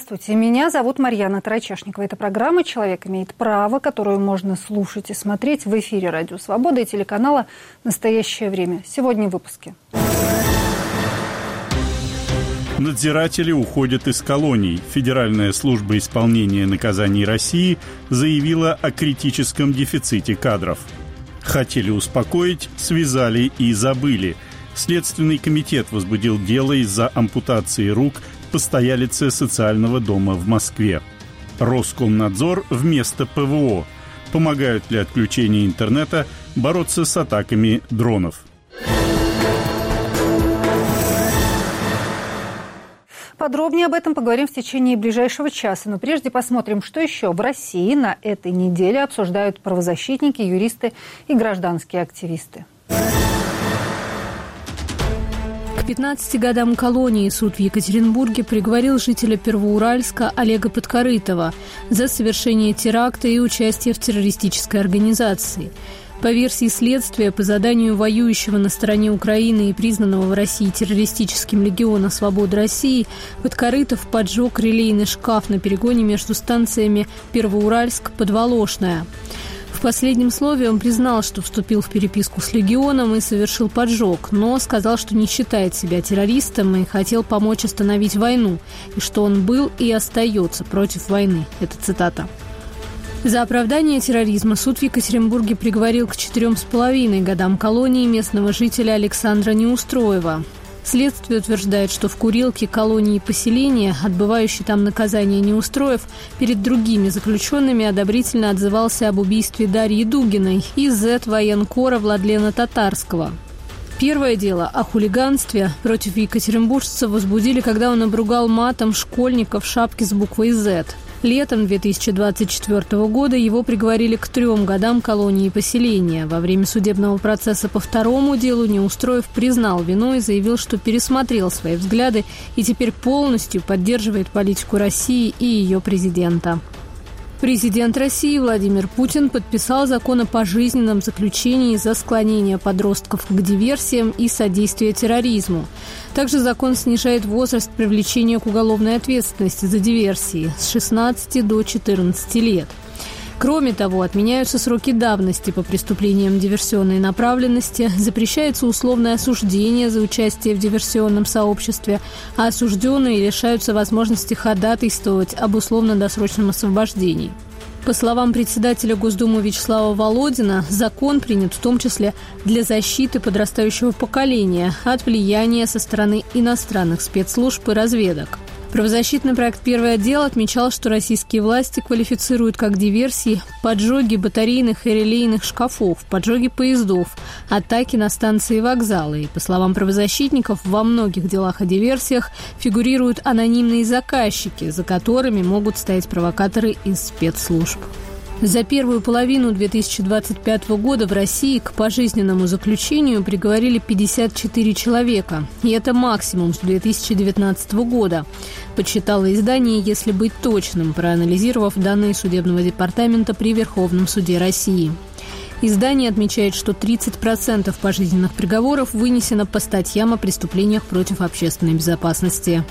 Здравствуйте, меня зовут Марьяна Тарачешникова. Это программа «Человек имеет право», которую можно слушать и смотреть в эфире «Радио Свобода» и телеканала «Настоящее время». Сегодня в выпуске. Надзиратели уходят из колоний. Федеральная служба исполнения наказаний России заявила о критическом дефиците кадров. Хотели успокоить, связали и забыли. Следственный комитет возбудил дело из-за ампутации рук постоялицы социального дома в Москве. Роскомнадзор вместо ПВО. Помогают ли отключение интернета бороться с атаками дронов? Подробнее об этом поговорим в течение ближайшего часа. Но прежде посмотрим, что еще в России на этой неделе обсуждают правозащитники, юристы и гражданские активисты. К 15 годам колонии суд в Екатеринбурге приговорил жителя Первоуральска Олега Подкорытова за совершение теракта и участие в террористической организации. По версии следствия, по заданию воюющего на стороне Украины и признанного в России террористическим Легиона Свободы России, Подкорытов поджег релейный шкаф на перегоне между станциями Первоуральск-Подволошная. В последнем слове он признал, что вступил в переписку с Легионом и совершил поджог, но сказал, что не считает себя террористом и хотел помочь остановить войну, и что он был и остается против войны. Это цитата. За оправдание терроризма суд в Екатеринбурге приговорил к 4,5 годам колонии местного жителя Александра Неустроева. Следствие утверждает, что в курилке колонии поселения, отбывающий там наказание Неустроев, перед другими заключенными одобрительно отзывался об убийстве Дарьи Дугиной и зэт-военкора Владлена Татарского. Первое дело о хулиганстве против екатеринбуржца возбудили, когда он обругал матом школьника в шапке с буквой «З». Летом 2024 года его приговорили к 3 годам колонии поселения. Во время судебного процесса по второму делу Неустроев признал вину и заявил, что пересмотрел свои взгляды и теперь полностью поддерживает политику России и ее президента. Президент России Владимир Путин подписал закон о пожизненном заключении за склонение подростков к диверсиям и содействие терроризму. Также закон снижает возраст привлечения к уголовной ответственности за диверсии с 16 до 14 лет. Кроме того, отменяются сроки давности по преступлениям диверсионной направленности, запрещается условное осуждение за участие в диверсионном сообществе, а осужденные лишаются возможности ходатайствовать об условно-досрочном освобождении. По словам председателя Госдумы Вячеслава Володина, закон принят в том числе для защиты подрастающего поколения от влияния со стороны иностранных спецслужб и разведок. Правозащитный проект «Первый отдел» отмечал, что российские власти квалифицируют как диверсии поджоги батарейных и релейных шкафов, поджоги поездов, атаки на станции и вокзалы. И, по словам правозащитников, во многих делах о диверсиях фигурируют анонимные заказчики, за которыми могут стоять провокаторы из спецслужб. За первую половину 2025 года в России к пожизненному заключению приговорили 54 человека. И это максимум с 2019 года, подсчитало издание «Если быть точным», проанализировав данные судебного департамента при Верховном суде России. Издание отмечает, что 30% пожизненных приговоров вынесено по статьям о преступлениях против общественной безопасности.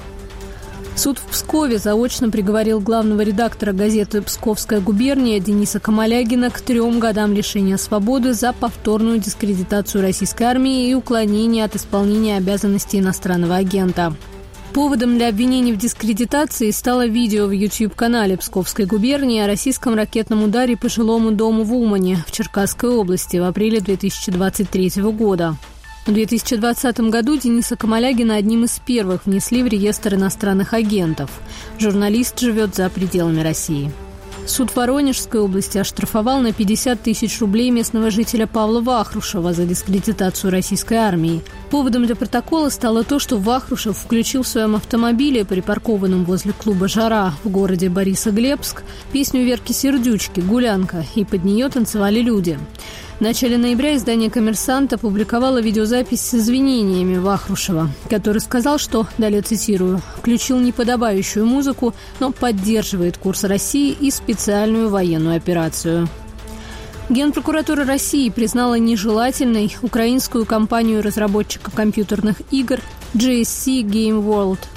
Суд в Пскове заочно приговорил главного редактора газеты «Псковская губерния» Дениса Камалягина к 3 годам лишения свободы за повторную дискредитацию российской армии и уклонение от исполнения обязанностей иностранного агента. Поводом для обвинений в дискредитации стало видео в YouTube-канале «Псковской губернии» о российском ракетном ударе по жилому дому в Умане в Черкасской области в апреле 2023 года. В 2020 году Дениса Камалягина одним из первых внесли в реестр иностранных агентов. Журналист живет за пределами России. Суд Воронежской области оштрафовал на 50 тысяч рублей местного жителя Павла Вахрушева за дискредитацию российской армии. Поводом для протокола стало то, что Вахрушев включил в своем автомобиле, припаркованном возле клуба «Жара» в городе Борисоглебск, песню Верки Сердючки «Гулянка», и под нее танцевали люди. В начале ноября издание «Коммерсант» опубликовало видеозапись с извинениями Вахрушева, который сказал, что, далее цитирую, «включил неподобающую музыку, но поддерживает курс России и специальную военную операцию». Генпрокуратура России признала нежелательной украинскую компанию разработчика компьютерных игр GSC Game World.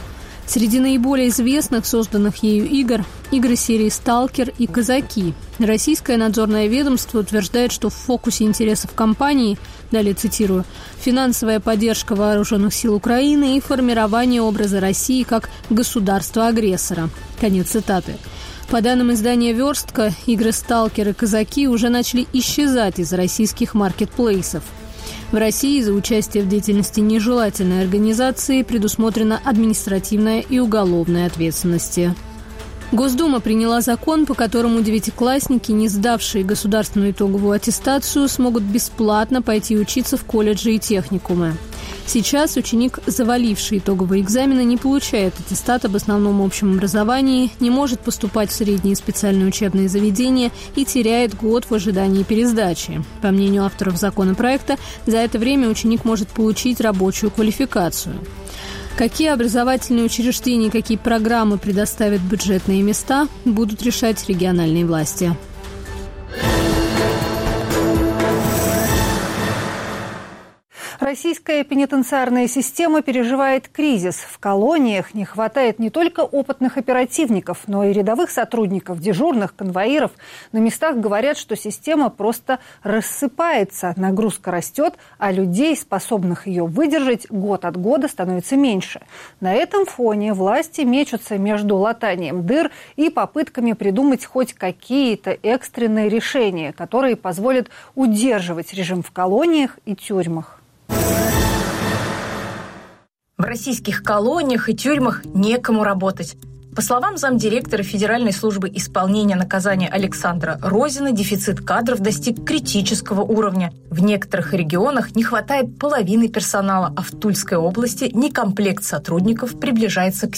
Среди наиболее известных созданных ею игр – игры серии «Сталкер» и «Казаки». Российское надзорное ведомство утверждает, что в фокусе интересов компании, далее цитирую, «финансовая поддержка вооруженных сил Украины и формирование образа России как государства-агрессора». Конец цитаты. По данным издания «Верстка», игры «Сталкер» и «Казаки» уже начали исчезать из российских маркетплейсов. В России за участие в деятельности нежелательной организации предусмотрена административная и уголовная ответственности. Госдума приняла закон, по которому девятиклассники, не сдавшие государственную итоговую аттестацию, смогут бесплатно пойти учиться в колледжи и техникумы. Сейчас ученик, заваливший итоговые экзамены, не получает аттестат об основном общем образовании, не может поступать в средние специальные учебные заведения и теряет год в ожидании пересдачи. По мнению авторов законопроекта, за это время ученик может получить рабочую квалификацию. Какие образовательные учреждения, какие программы предоставят бюджетные места, будут решать региональные власти. Российская пенитенциарная система переживает кризис. В колониях не хватает не только опытных оперативников, но и рядовых сотрудников, дежурных, конвоиров. На местах говорят, что система просто рассыпается, нагрузка растет, а людей, способных ее выдержать, год от года становится меньше. На этом фоне власти мечутся между латанием дыр и попытками придумать хоть какие-то экстренные решения, которые позволят удерживать режим в колониях и тюрьмах. В российских колониях и тюрьмах некому работать. По словам замдиректора Федеральной службы исполнения наказания Александра Розина, дефицит кадров достиг критического уровня. В некоторых регионах не хватает половины персонала, а в Тульской области некомплект сотрудников приближается к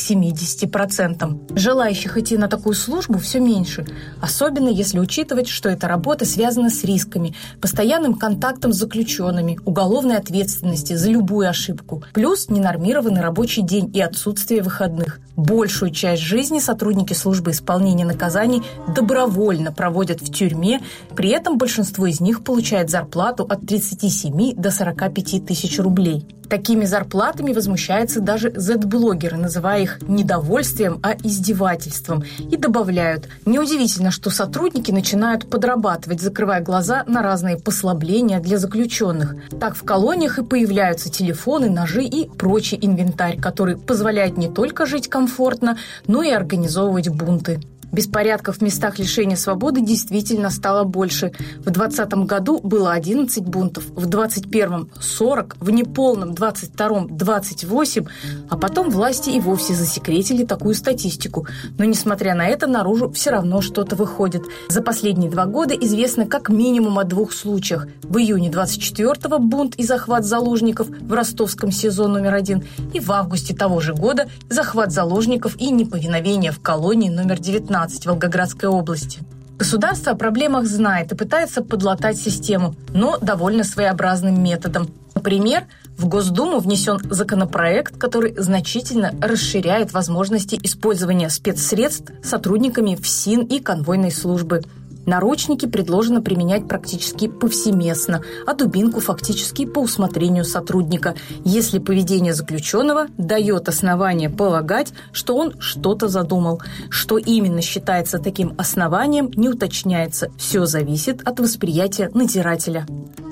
70%. Желающих идти на такую службу все меньше, особенно если учитывать, что эта работа связана с рисками, постоянным контактом с заключенными, уголовной ответственности за любую ошибку, плюс ненормированный рабочий день и отсутствие выходных. Большую часть жизни сотрудники службы исполнения наказаний добровольно проводят в тюрьме, при этом большинство из них получает зарплату от 37 до 45 тысяч рублей. Такими зарплатами возмущаются даже Z-блогеры, называя их недовольствием, а издевательством. И добавляют, неудивительно, что сотрудники начинают подрабатывать, закрывая глаза на разные послабления для заключенных. Так в колониях и появляются телефоны, ножи и прочий инвентарь, который позволяет не только жить комфортно, но и организовывать бунты. Беспорядков в местах лишения свободы действительно стало больше. В 2020 году было 11 бунтов, в 2021 – 40, в неполном 2022 – 28, а потом власти и вовсе засекретили такую статистику. Но, несмотря на это, наружу все равно что-то выходит. За последние 2 года известно как минимум о 2 случаях. В июне 24-го бунт и захват заложников в ростовском СИЗО номер 1, и в августе того же года захват заложников и неповиновение в колонии номер 19 в Волгоградской области. Государство о проблемах знает и пытается подлатать систему, но довольно своеобразным методом. Например, в Госдуму внесен законопроект, который значительно расширяет возможности использования спецсредств сотрудниками ФСИН и конвойной службы. Наручники предложено применять практически повсеместно, а дубинку фактически по усмотрению сотрудника, если поведение заключенного дает основание полагать, что он что-то задумал. Что именно считается таким основанием, не уточняется. Все зависит от восприятия надзирателя.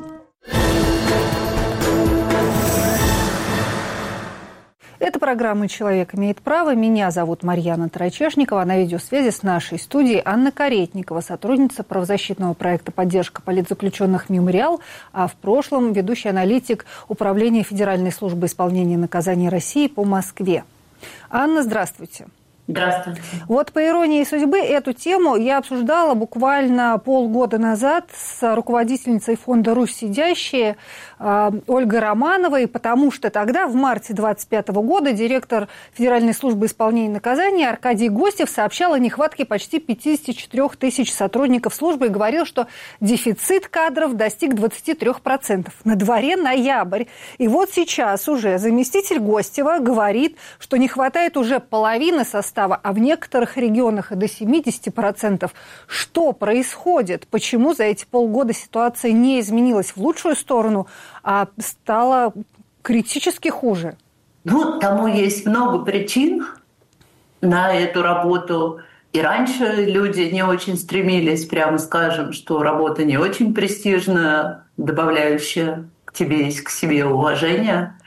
Это программа «Человек имеет право». Меня зовут Марьяна Тарачешникова. На видеосвязи с нашей студией Анна Каретникова, сотрудница правозащитного проекта «Поддержка политзаключенных «Мемориал», а в прошлом ведущий аналитик Управления Федеральной службы исполнения наказаний России по Москве. Анна, здравствуйте. Здравствуйте. Вот по иронии судьбы эту тему я обсуждала буквально полгода назад с руководительницей фонда «Русь сидящие» Ольгой Романовой, потому что тогда, в марте 2025 года, директор Федеральной службы исполнения наказаний Аркадий Гостев сообщал о нехватке почти 54 тысяч сотрудников службы и говорил, что дефицит кадров достиг 23%. На дворе ноябрь. И вот сейчас уже заместитель Гостева говорит, что не хватает уже половины состава, а в некоторых регионах и до 70%. Что происходит? Почему за эти полгода ситуация не изменилась в лучшую сторону, а стала критически хуже? Ну, тому есть много причин. на эту работу. И раньше люди не очень стремились, прямо скажем, что работа не очень престижная, добавляющая к тебе и к себе уважение.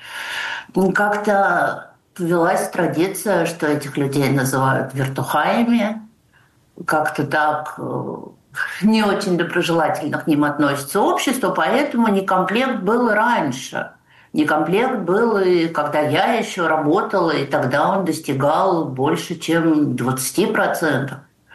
Как-то повелась традиция, что этих людей называют вертухаями. Как-то так не очень доброжелательно к ним относится общество, поэтому некомплект был и раньше. Некомплект был и когда я еще работала, и тогда он достигал больше, чем 20%.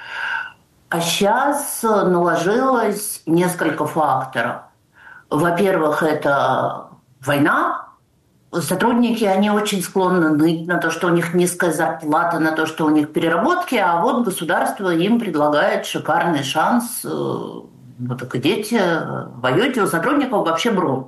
А сейчас наложилось несколько факторов. Во-первых, это война. Сотрудники, они очень склонны ныть на то, что у них низкая зарплата, на то, что у них переработки, а вот государство им предлагает шикарный шанс. Вот так идите, воюйте, у сотрудников вообще бронь.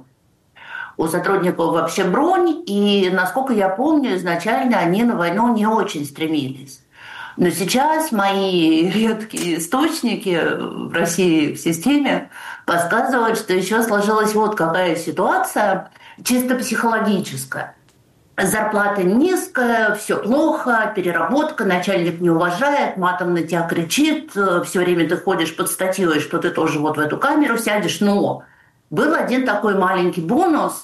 У сотрудников вообще бронь, и, насколько я помню, изначально они на войну не очень стремились. Но сейчас мои редкие источники в России в системе подсказывают, что еще сложилась вот какая ситуация, чисто психологическая. Зарплата низкая, все плохо, переработка, начальник не уважает, матом на тебя кричит, все время ты ходишь под статьей, что ты тоже вот в эту камеру сядешь. Но был один такой маленький бонус.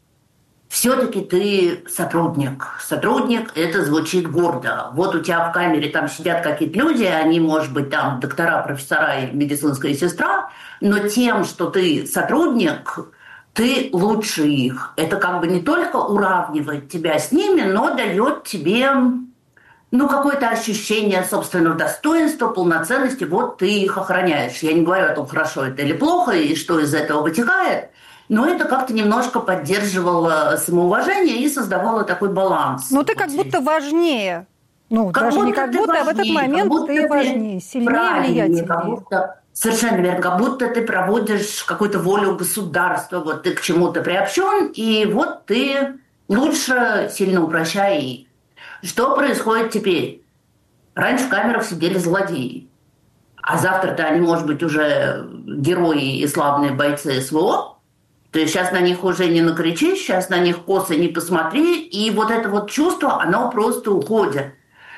Все-таки ты сотрудник. Сотрудник – это звучит гордо. Вот у тебя в камере там сидят какие-то люди, они, может быть, там доктора, профессора и медицинская сестра, но тем, что ты сотрудник, ты лучше их. Это как бы не только уравнивает тебя с ними, но дает тебе какое-то ощущение собственного достоинства, полноценности. Вот ты их охраняешь. Я не говорю о том, хорошо это или плохо, и что из этого вытекает. Но это как-то немножко поддерживало самоуважение и создавало такой баланс. Но ты как будто важнее. Даже не как будто, а в этот момент ты важнее, сильнее, влиятельнее. Совершенно верно. Как будто ты проводишь какую-то волю государства, вот ты к чему-то приобщен, и вот ты лучше, сильно упрощай. Что происходит теперь? Раньше в камерах сидели злодеи. А завтра-то они, может быть, уже герои и славные бойцы СВО. То есть сейчас на них уже не накричишь, сейчас на них косо не посмотри, и вот это вот чувство, оно просто уходит.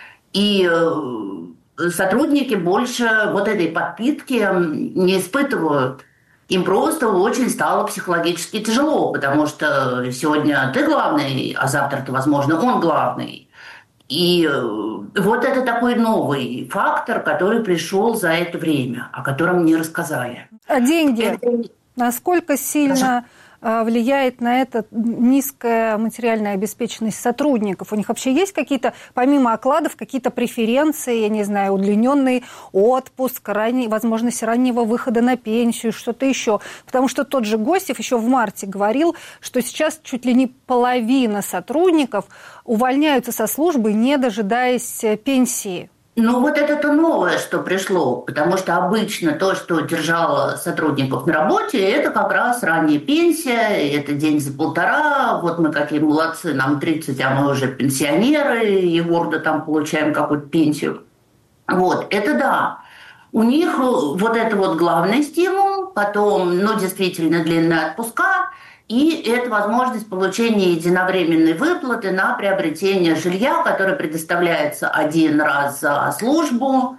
И сотрудники больше вот этой подпитки не испытывают. Им просто очень стало психологически тяжело, потому что сегодня ты главный, а завтра-то, возможно, он главный. И вот это такой новый фактор, который пришел за это время, о котором мне рассказали. А деньги? Насколько сильно влияет на это низкая материальная обеспеченность сотрудников? У них вообще есть какие-то, помимо окладов, какие-то преференции, я не знаю, удлиненный отпуск, возможность раннего выхода на пенсию, что-то еще? Потому что тот же Гостев еще в марте говорил, что сейчас чуть ли не половина сотрудников увольняются со службы, не дожидаясь пенсии. Вот это-то новое, что пришло, потому что обычно то, что держало сотрудников на работе, это как раз ранняя пенсия, это день за полтора, вот мы какие молодцы, нам 30, а мы уже пенсионеры, и гордо там получаем какую-то пенсию. Вот, это да. У них вот это вот главный стимул, потом, действительно, длинные отпуска, и это возможность получения единовременной выплаты на приобретение жилья, которое предоставляется один раз за службу,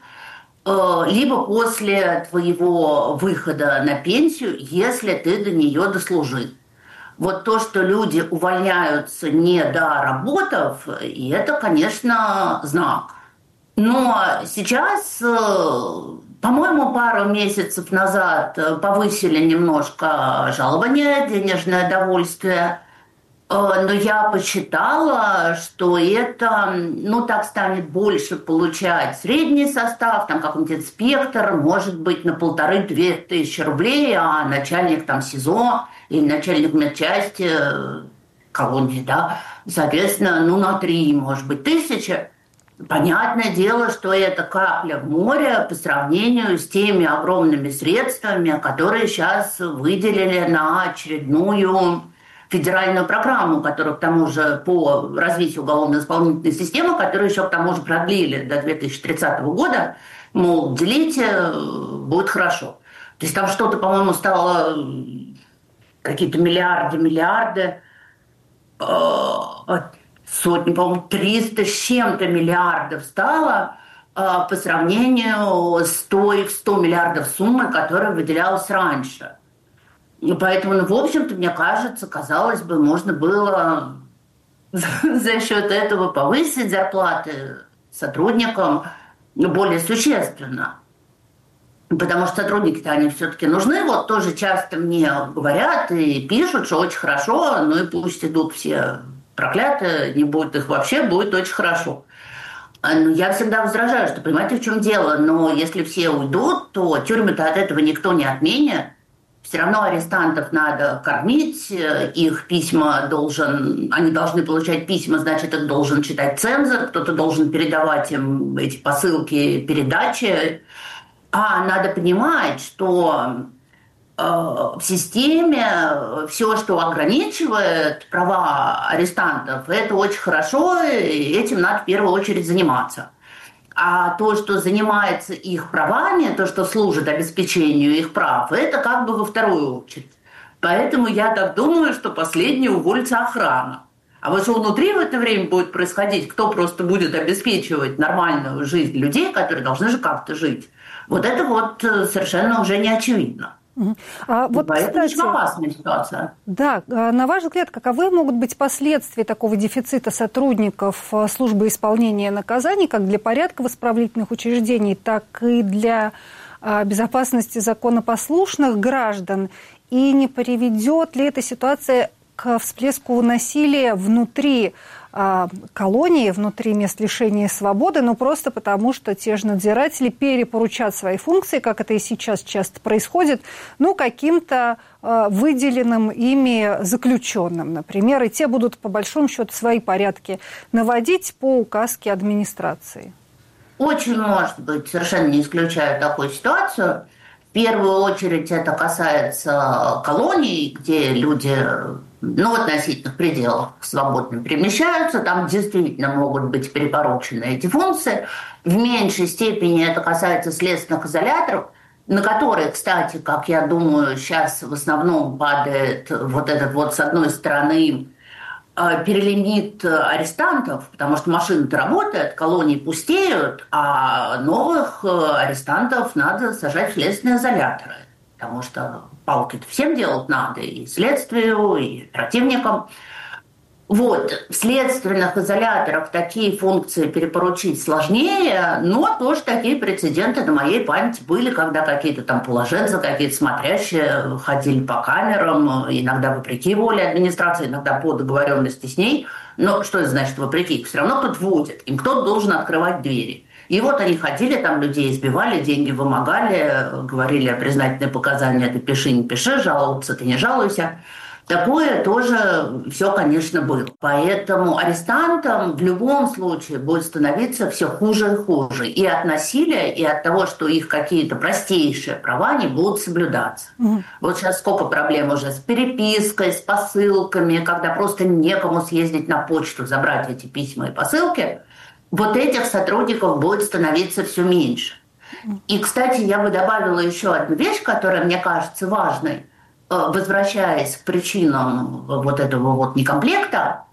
либо после твоего выхода на пенсию, если ты до нее дослужил. Вот то, что люди увольняются, не доработав, и это, конечно, знак. Но сейчас, по-моему, пару месяцев назад повысили немножко жалование, денежное довольствие. Но я посчитала, что это, так станет больше получать средний состав, там какой-нибудь инспектор, может быть, на 1500-2000 тысячи рублей, а начальник там СИЗО или начальник медчасти колонии, соответственно, на 3, может быть, тысячи. Понятное дело, что это капля в море по сравнению с теми огромными средствами, которые сейчас выделили на очередную федеральную программу, которую, к тому же, по развитию уголовно-исполнительной системы, которую еще, к тому же, продлили до 2030 года, мол, делите, будет хорошо. То есть там что-то, по-моему, стало какие-то миллиарды. сотни, по-моему, 300 с чем-то миллиардов стало по сравнению с той в 100 миллиардов суммой, которая выделялась раньше. Поэтому, в общем-то, мне кажется, казалось бы, можно было за счет этого повысить зарплаты сотрудникам более существенно. Потому что сотрудники-то они все-таки нужны. Вот тоже часто мне говорят и пишут, что очень хорошо, ну и пусть идут все проклятые, не будет их вообще, будет очень хорошо. Но я всегда возражаю, что понимаете, в чем дело, но если все уйдут, то тюрьмы-то от этого никто не отменит. Все равно арестантов надо кормить, их письма они должны получать письма, значит, их должен читать цензор, кто-то должен передавать им эти посылки, передачи. А надо понимать, что в системе все, что ограничивает права арестантов, это очень хорошо, и этим надо в первую очередь заниматься. А то, что занимается их правами, то, что служит обеспечению их прав, это как бы во вторую очередь. Поэтому я так думаю, что последний уволится охрана. А вот что внутри в это время будет происходить, кто просто будет обеспечивать нормальную жизнь людей, которые должны же как-то жить, вот это вот совершенно уже не очевидно. Вот, поэтому кстати, очень опасная ситуация. Да, на ваш взгляд, каковы могут быть последствия такого дефицита сотрудников службы исполнения наказаний, как для порядка в исправительных учреждений, так и для безопасности законопослушных граждан? И не приведет ли эта ситуация к всплеску насилия внутри колонии, внутри мест лишения свободы, но просто потому, что те же надзиратели перепоручат свои функции, как это и сейчас часто происходит, каким-то выделенным ими заключенным, например, и те будут, по большому счету, свои порядки наводить по указке администрации. Очень может быть, совершенно не исключаю такую ситуацию. В первую очередь это касается колоний, где люди в относительных пределах свободно перемещаются, там действительно могут быть перепоручены эти функции. В меньшей степени это касается следственных изоляторов, на которые, кстати, как я думаю, сейчас в основном падает вот этот вот, с одной стороны, перелимит арестантов, потому что машина-то работает, колонии пустеют, а новых арестантов надо сажать в следственные изоляторы, потому что палки-то всем делать надо, и следствию, и противникам. Вот, в следственных изоляторах такие функции перепоручить сложнее, но тоже такие прецеденты на моей памяти были, когда какие-то там положенцы, какие-то смотрящие ходили по камерам, иногда вопреки воле администрации, иногда по договоренности с ней. Но что это значит вопреки? Их все равно подводят, им кто-то должен открывать двери. И вот они ходили, там людей избивали, деньги вымогали, говорили признательные показания, ты пиши, не пиши, жаловаться ты не жалуйся. Такое тоже все, конечно, было. Поэтому арестантам в любом случае будет становиться все хуже и хуже. И от насилия, и от того, что их какие-то простейшие права не будут соблюдаться. Вот сейчас сколько проблем уже с перепиской, с посылками, когда просто некому съездить на почту, забрать эти письма и посылки. Вот этих сотрудников будет становиться все меньше. И, кстати, я бы добавила еще одну вещь, которая мне кажется важной. Возвращаясь к причинам вот этого вот некомплекта,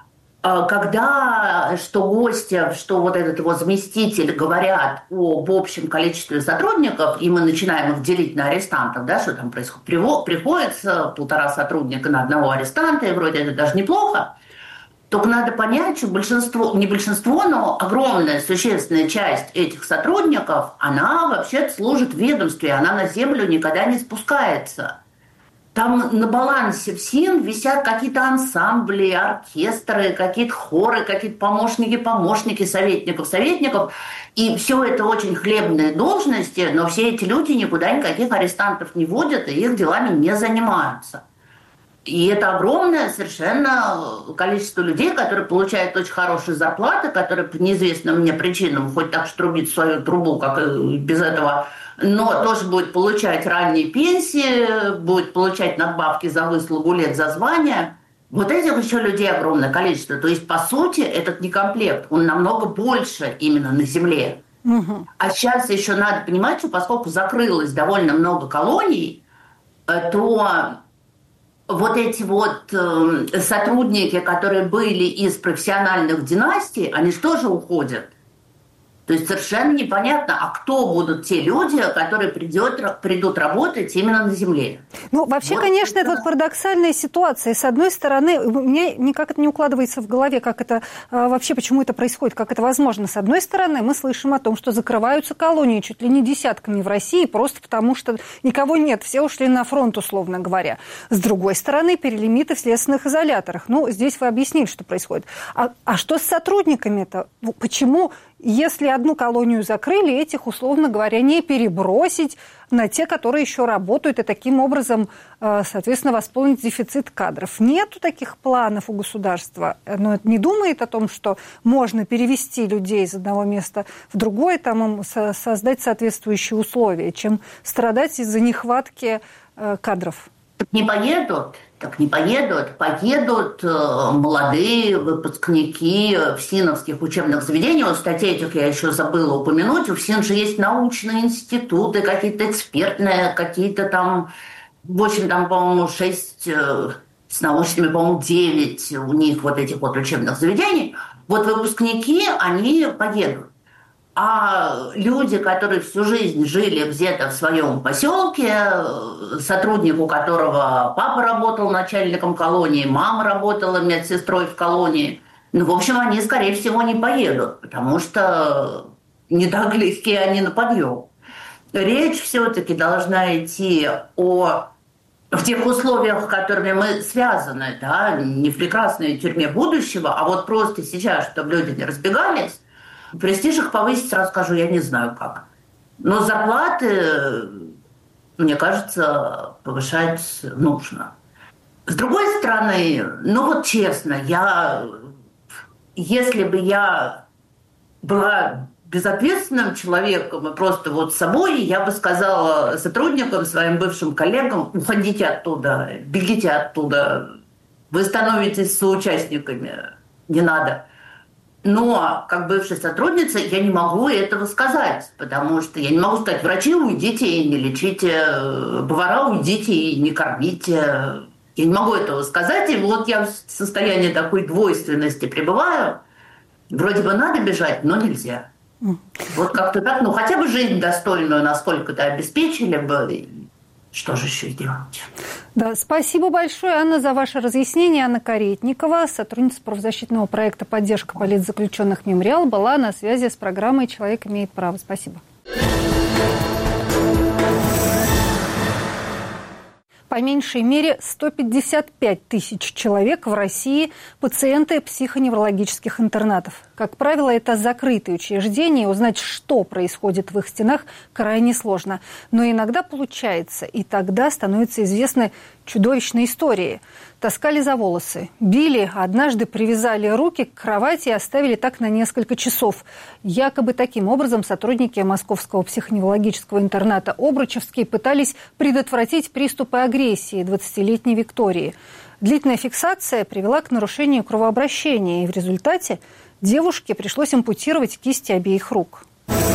когда что Гостев, что вот этот его заместитель говорят об общем количестве сотрудников, и мы начинаем их делить на арестантов, да, что там происходит, приходится 1,5 сотрудника на одного арестанта, и вроде это даже неплохо. Только надо понять, что не большинство, но огромная существенная часть этих сотрудников, она вообще-то служит в ведомстве, она на землю никогда не спускается. Там на балансе ФСИН висят какие-то ансамбли, оркестры, какие-то хоры, какие-то помощники советников. И все это очень хлебные должности, но все эти люди никуда никаких арестантов не водят и их делами не занимаются. И это огромное совершенно количество людей, которые получают очень хорошие зарплаты, которые по неизвестным мне причинам, хоть так трубить свою трубу, как и без этого, но тоже будет получать ранние пенсии, будет получать надбавки за выслугу лет, за звание. Вот этих еще людей огромное количество. То есть, по сути, этот некомплект, он намного больше именно на земле. А сейчас еще надо понимать, что поскольку закрылось довольно много колоний, то вот эти вот сотрудники, которые были из профессиональных династий, они же тоже уходят. То есть совершенно непонятно, а кто будут те люди, которые придут работать именно на земле. Ну, вообще, вот, конечно, это вот парадоксальная ситуация. С одной стороны, у меня никак это не укладывается в голове, как это вообще, почему это происходит, как это возможно. С одной стороны, мы слышим о том, что закрываются колонии чуть ли не десятками в России, просто потому что никого нет, все ушли на фронт, условно говоря. С другой стороны, перелимиты в следственных изоляторах. Ну, здесь вы объяснили, что происходит. А что с сотрудниками-то? Почему... Если одну колонию закрыли, этих, условно говоря, не перебросить на те, которые еще работают, и таким образом, соответственно, восполнить дефицит кадров. Нету таких планов у государства. Оно не думает о том, что можно перевести людей из одного места в другое, там им создать соответствующие условия, чем страдать из-за нехватки кадров. Не поедут. Так не поедут. Поедут молодые выпускники ФСИНовских учебных заведений. Вот статьи этих я еще забыла упомянуть. У ФСИН же есть научные институты, какие-то экспертные, какие-то там... В общем, там, по-моему, 6 с научными, по-моему, 9 у них вот этих вот учебных заведений. Вот выпускники, они поедут. А люди, которые всю жизнь жили где-то в своем поселке, сотрудник, у которого папа работал начальником колонии, мама работала медсестрой в колонии, ну, в общем, они, скорее всего, не поедут, потому что не так легкие они на подъем. Речь все-таки должна идти в тех условиях, которыми мы связаны, да, не в прекрасной тюрьме будущего, а вот просто сейчас, чтобы люди не разбегались. Престиж их повысить, сразу скажу, я не знаю как. Но зарплаты, мне кажется, повышать нужно. С другой стороны, ну вот честно, если бы я была безответственным человеком и просто вот собой, я бы сказала сотрудникам, своим бывшим коллегам, уходите оттуда, бегите оттуда, вы становитесь соучастниками, не надо. Но, как бывшая сотрудница, я не могу этого сказать, потому что я не могу сказать, врачи, уйдите и не лечите, повара, уйдите и не кормите. Я не могу этого сказать, и вот я в состоянии такой двойственности пребываю. Вроде бы надо бежать, но нельзя. Вот как-то так, ну хотя бы жизнь достойную насколько-то обеспечили бы. Что же еще делать? Да, спасибо большое, Анна, за ваше разъяснение. Анна Каретникова, сотрудница правозащитного проекта «Поддержка политзаключенных Мемориал», была на связи с программой «Человек имеет право». Спасибо. По меньшей мере 155 тысяч человек в России – пациенты психоневрологических интернатов. Как правило, это закрытые учреждения, и узнать, что происходит в их стенах, крайне сложно. Но иногда получается, и тогда становятся известны чудовищные истории. Таскали за волосы, били, однажды привязали руки к кровати и оставили так на несколько часов. Якобы таким образом сотрудники Московского психоневрологического интерната «Обручевский» пытались предотвратить приступы агрессии 20-летней Виктории. Длительная фиксация привела к нарушению кровообращения, и в результате девушке пришлось ампутировать кисти обеих рук.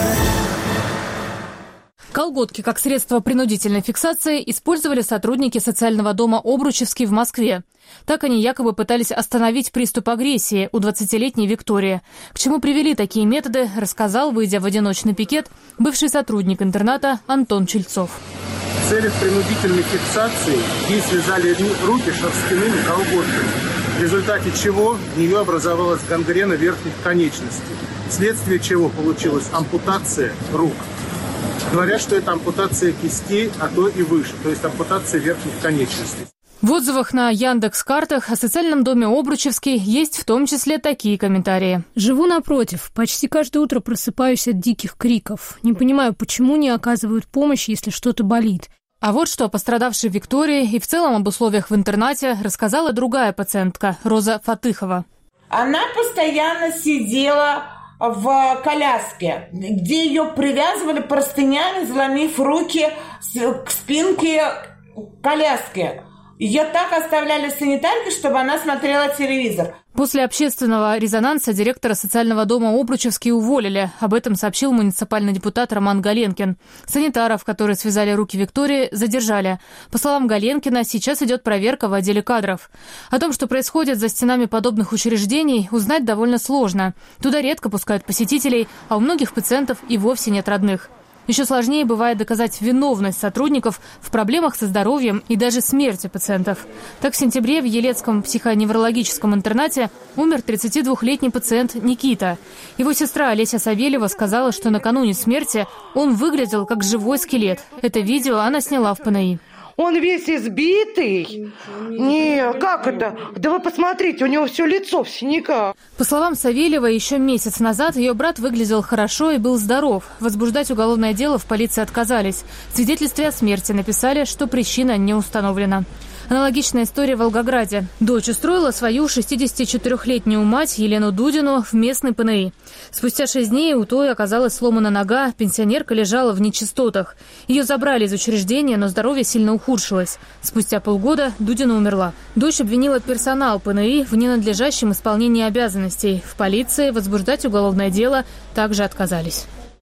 Колготки как средство принудительной фиксации использовали сотрудники социального дома «Обручевский» в Москве. Так они якобы пытались остановить приступ агрессии у 20-летней Виктории. К чему привели такие методы, рассказал, выйдя в одиночный пикет, бывший сотрудник интерната Антон Чельцов. В целях принудительной фиксации ей связали руки шерстяными колготками, в результате чего в нее образовалась гангрена верхних конечностей, вследствие чего получилась ампутация рук. Говорят, что это ампутация кистей, а то и выше, то есть ампутация верхних конечностей. В отзывах на Яндекс.Картах о социальном доме «Обручевский» есть в том числе такие комментарии. «Живу напротив. Почти каждое утро просыпаюсь от диких криков. Не понимаю, почему не оказывают помощь, если что-то болит». А вот что о пострадавшей Виктории и в целом об условиях в интернате рассказала другая пациентка Роза Фатыхова. Она постоянно сидела в коляске, где ее привязывали простынями, заломив руки к спинке коляски. Ее так оставляли санитаркой, чтобы она смотрела телевизор. После общественного резонанса директора социального дома Обручевский уволили. Об этом сообщил муниципальный депутат Роман Галенкин. Санитаров, которые связали руки Виктории, задержали. По словам Галенкина, сейчас идет проверка в отделе кадров. О том, что происходит за стенами подобных учреждений, узнать довольно сложно. Туда редко пускают посетителей, а у многих пациентов и вовсе нет родных. Еще сложнее бывает доказать виновность сотрудников в проблемах со здоровьем и даже смерти пациентов. Так, в сентябре в Елецком психоневрологическом интернате умер 32-летний пациент Никита. Его сестра Олеся Савельева сказала, что накануне смерти он выглядел как живой скелет. Это видео она сняла в ПНИ. Он весь избитый? Не, как это? Да вы посмотрите, у него все лицо в синяках. По словам Савельевой, еще месяц назад ее брат выглядел хорошо и был здоров. Возбуждать уголовное дело в полиции отказались. В свидетельстве о смерти написали, что причина не установлена. Аналогичная история в Волгограде. Дочь устроила свою 64-летнюю мать Елену Дудину в местный ПНИ. Спустя 6 дней у той оказалась сломана нога, пенсионерка лежала в нечистотах. Ее забрали из учреждения, но здоровье сильно ухудшилось. Спустя полгода Дудина умерла. Дочь обвинила персонал ПНИ в ненадлежащем исполнении обязанностей. В полиции возбуждать уголовное дело также отказались.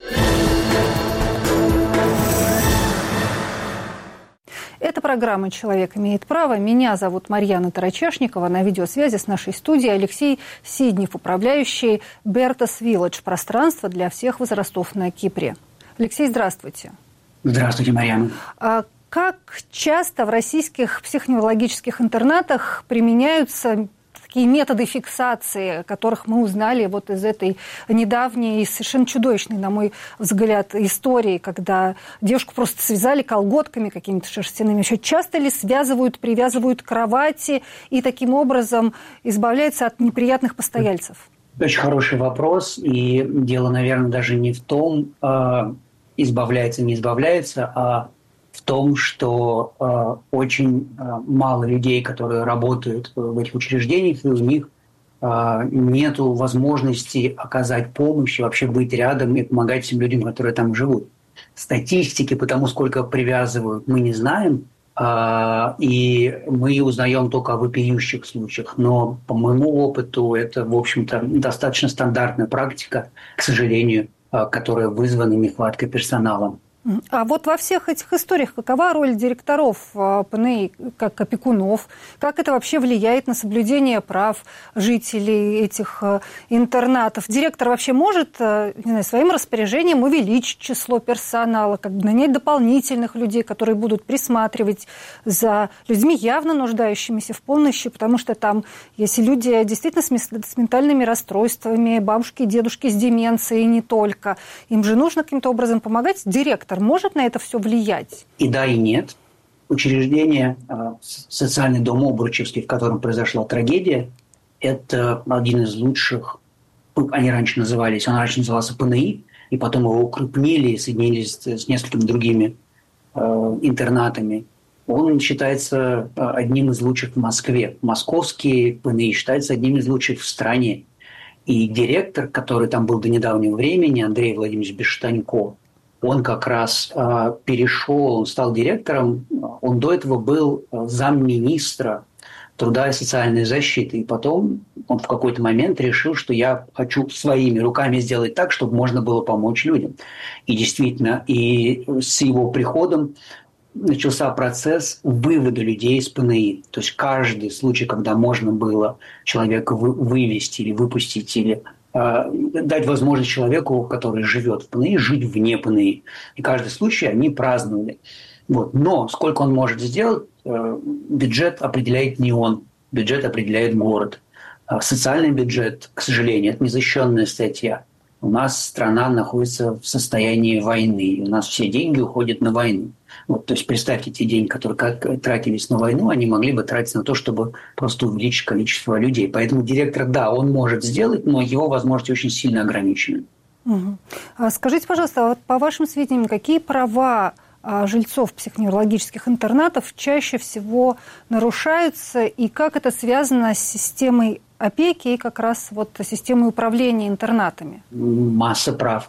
Это программа «Человек имеет право». Меня зовут Марьяна Тарачешникова. На видеосвязи с нашей студией Алексей Сиднев, управляющий Бертас Вилледж, пространство для всех возрастов на Кипре. Алексей, здравствуйте. Здравствуйте, Марьяна. Как часто в российских психоневрологических интернатах применяются такие методы фиксации, о которых мы узнали вот из этой недавней и совершенно чудовищной, на мой взгляд, истории, когда девушку просто связали колготками какими-то шерстяными. Еще часто ли связывают, привязывают к кровати и таким образом избавляются от неприятных постояльцев? Очень хороший вопрос. И дело, наверное, даже не в том, избавляется, не избавляется, а в том, что очень мало людей, которые работают в этих учреждениях, и у них нет возможности оказать помощь и вообще быть рядом и помогать всем людям, которые там живут. Статистики по тому, сколько привязывают, мы не знаем, и мы узнаем только о вопиющих случаях. Но по моему опыту это, в общем-то, достаточно стандартная практика, к сожалению, которая вызвана нехваткой персонала. А вот во всех этих историях какова роль директоров ПНИ как опекунов? Как это вообще влияет на соблюдение прав жителей этих интернатов? Директор вообще может, не знаю, своим распоряжением увеличить число персонала, как бы нанять дополнительных людей, которые будут присматривать за людьми, явно нуждающимися в помощи, потому что там, если люди действительно с ментальными расстройствами, бабушки и дедушки с деменцией, не только, им же нужно каким-то образом помогать. Директор может на это все влиять? И да, и нет. Учреждение, социальный дом Обручевский, в котором произошла трагедия, это один из лучших, он раньше назывался ПНИ, и потом его укрупнили и соединились с несколькими другими интернатами. Он считается одним из лучших в Москве. Московский ПНИ считается одним из лучших в стране. И директор, который там был до недавнего времени, Андрей Владимирович Бештанько, он как раз перешел, он стал директором, он до этого был замминистра труда и социальной защиты. И потом он в какой-то момент решил, что я хочу своими руками сделать так, чтобы можно было помочь людям. И действительно, и с его приходом начался процесс вывода людей из ПНИ. То есть каждый случай, когда можно было человека вывести или выпустить, или дать возможность человеку, который живет в ПНИ, жить вне ПНИ. И каждый случай они праздновали. Вот. Но сколько он может сделать, бюджет определяет не он. Бюджет определяет город. Социальный бюджет, к сожалению, это незащищенная статья. У нас страна находится в состоянии войны. И у нас все деньги уходят на войну. Вот, то есть представьте, те деньги, которые тратились на войну, они могли бы тратиться на то, чтобы просто увеличить количество людей. Поэтому директор, да, он может сделать, но его возможности очень сильно ограничены. Угу. Скажите, пожалуйста, вот по вашим сведениям, какие права жильцов психоневрологических интернатов чаще всего нарушаются, и как это связано с системой опеки и как раз вот системой управления интернатами? Масса прав.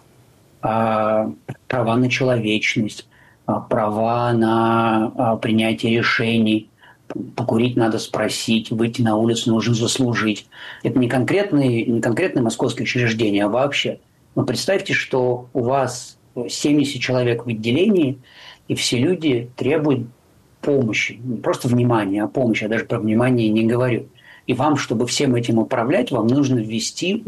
Права на человечность, права на принятие решений, покурить надо спросить, выйти на улицу нужно заслужить. Это не конкретное московское учреждение, а вообще. Но представьте, что у вас 70 человек в отделении, и все люди требуют помощи. Не просто внимания, а помощи. Я даже про внимание не говорю. И вам, чтобы всем этим управлять, вам нужно ввести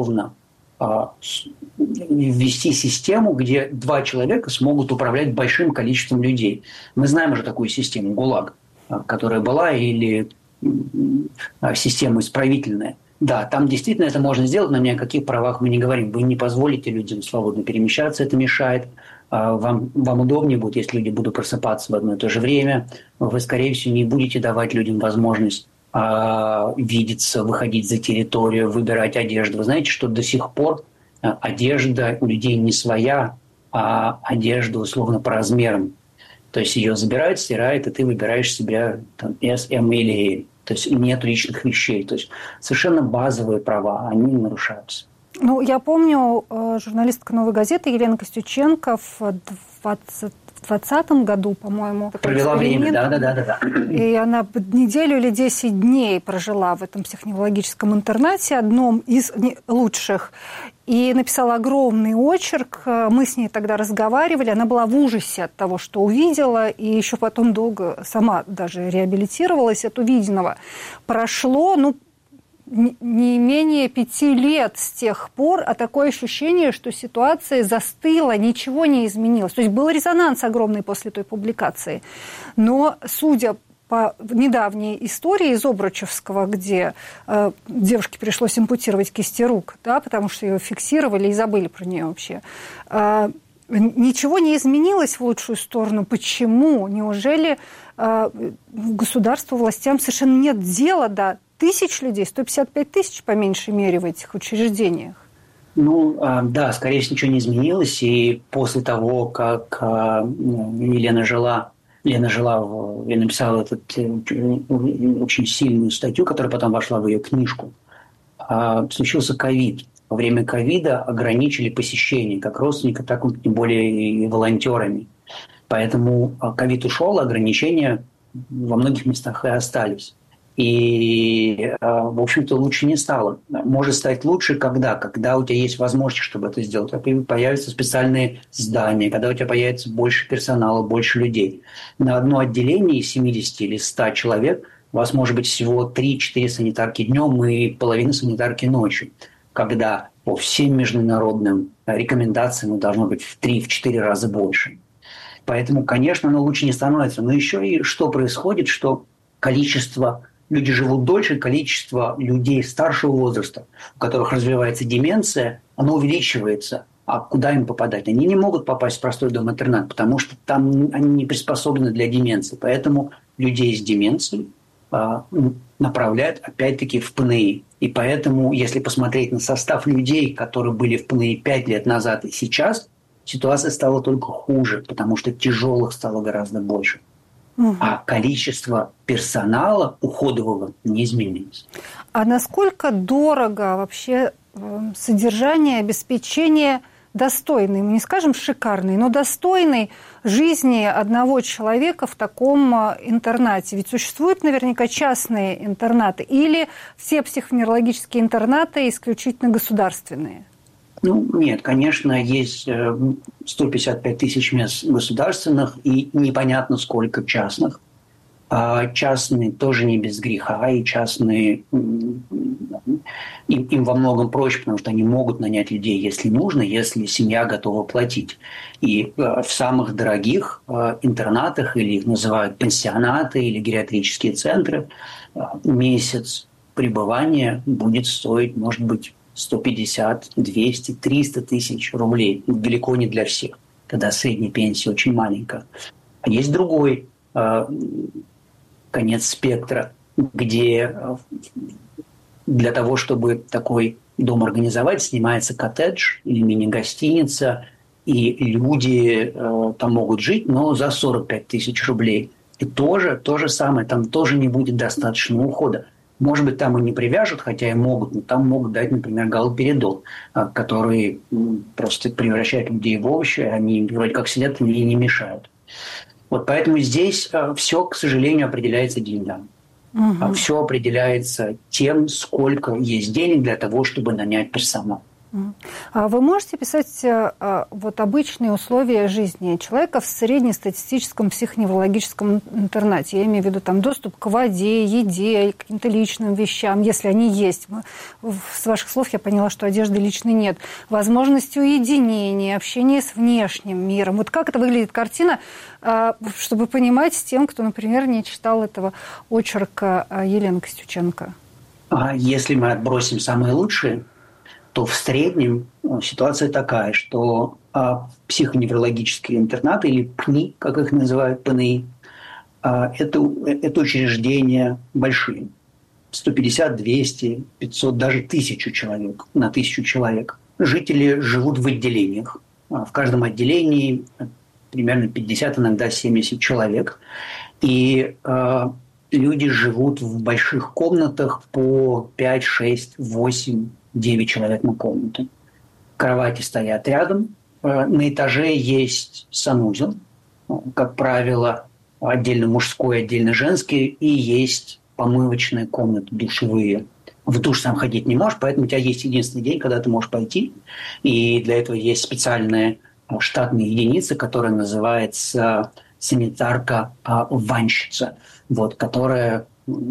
систему, где 2 человека смогут управлять большим количеством людей. Мы знаем уже такую систему, ГУЛАГ, которая была, или система исправительная. Да, там действительно это можно сделать, но ни о каких правах мы не говорим. Вы не позволите людям свободно перемещаться, это мешает. Вам удобнее будет, если люди будут просыпаться в одно и то же время. Вы, скорее всего, не будете давать людям возможность видеться, выходить за территорию, выбирать одежду. Вы знаете, что до сих пор одежда у людей не своя, а одежда условно по размерам. То есть ее забирают, стирают, и ты выбираешь себе там, S, M или L. То есть нет личных вещей. То есть совершенно базовые права, они нарушаются. Ну, я помню, журналистка «Новой газеты» Елена Костюченко в 2020 году, по-моему, провела время, да. И она неделю или 10 дней прожила в этом психоневрологическом интернате, одном из лучших, и написала огромный очерк. Мы с ней тогда разговаривали, она была в ужасе от того, что увидела, и еще потом долго сама даже реабилитировалась от увиденного. Прошло, не менее 5 лет с тех пор, а такое ощущение, что ситуация застыла, ничего не изменилось. То есть был резонанс огромный после той публикации. Но, судя по недавней истории из Обручевского, где девушке пришлось ампутировать кисти рук, да, потому что ее фиксировали и забыли про нее вообще, ничего не изменилось в лучшую сторону. Почему? Неужели государству, властям совершенно нет дела до тысяч людей, 155 тысяч по меньшей мере в этих учреждениях? Да, скорее всего, ничего не изменилось. И после того, как Лена написала очень сильную статью, которая потом вошла в ее книжку, случился ковид. Во время ковида ограничили посещение как родственников, так и тем более и волонтерами. Поэтому ковид ушел, ограничения во многих местах и остались. И, в общем-то, лучше не стало. Может стать лучше, когда у тебя есть возможность, чтобы это сделать. Появятся специальные здания, когда у тебя появится больше персонала, больше людей. На одно отделение из 70 или 100 человек у вас может быть всего 3-4 санитарки днем и половина санитарки ночью, когда по всем международным рекомендациям должно быть в 3-4 раза больше. Поэтому, конечно, оно лучше не становится. Но еще и что происходит, что люди живут дольше, количество людей старшего возраста, у которых развивается деменция, оно увеличивается. А куда им попадать? Они не могут попасть в простой дом-интернат, потому что там они не приспособлены для деменции. Поэтому людей с деменцией направляют опять-таки в ПНИ. И поэтому, если посмотреть на состав людей, которые были в ПНИ 5 лет назад и сейчас, ситуация стала только хуже, потому что тяжелых стало гораздо больше. А количество персонала уходового не изменилось. А насколько дорого вообще содержание, обеспечение достойной, мы не скажем шикарной, но достойной жизни одного человека в таком интернате? Ведь существуют наверняка частные интернаты или все психоневрологические интернаты исключительно государственные? Нет, конечно, есть 155 тысяч мест государственных и непонятно сколько частных. Частные тоже не без греха, и частные им во многом проще, потому что они могут нанять людей, если нужно, если семья готова платить. И в самых дорогих интернатах, или их называют пансионаты или гериатрические центры, месяц пребывания будет стоить, может быть, 150, 200, 300 тысяч рублей. Далеко не для всех, когда средняя пенсия очень маленькая. А есть другой конец спектра, где для того, чтобы такой дом организовать, снимается коттедж или мини-гостиница, и люди там могут жить, но за 45 тысяч рублей. И то же самое, там тоже не будет достаточно ухода. Может быть, там и не привяжут, хотя и могут, но там могут дать, например, галоперидол, который просто превращает людей в овощи, они вроде как сидят и не мешают. Вот поэтому здесь все, к сожалению, определяется деньгами. Угу. Все определяется тем, сколько есть денег для того, чтобы нанять персонал. А вы можете писать вот обычные условия жизни человека в среднестатистическом психоневрологическом интернате? Я имею в виду там доступ к воде, еде, к каким-то личным вещам, если они есть. С ваших слов я поняла, что одежды личной нет. Возможности уединения, общения с внешним миром. Вот как это выглядит картина, чтобы понимать с тем, кто, например, не читал этого очерка Елены Костюченко? Если мы отбросим самые лучшие, то в среднем ситуация такая, что психоневрологические интернаты, или ПНИ, как их называют, ПНИ, это учреждения большие. 150, 200, 500, даже 1000 человек, на 1000 человек. Жители живут в отделениях. В каждом отделении примерно 50, иногда 70 человек. И люди живут в больших комнатах по 5, 6, 8, 9 человек на комнату. Кровати стоят рядом. На этаже есть санузел, как правило, отдельно мужской, отдельно женский, и есть помывочные комнаты, душевые. В душ сам ходить не можешь, поэтому у тебя есть единственный день, когда ты можешь пойти. И для этого есть специальная штатная единица, которая называется санитарка-ванщица, которая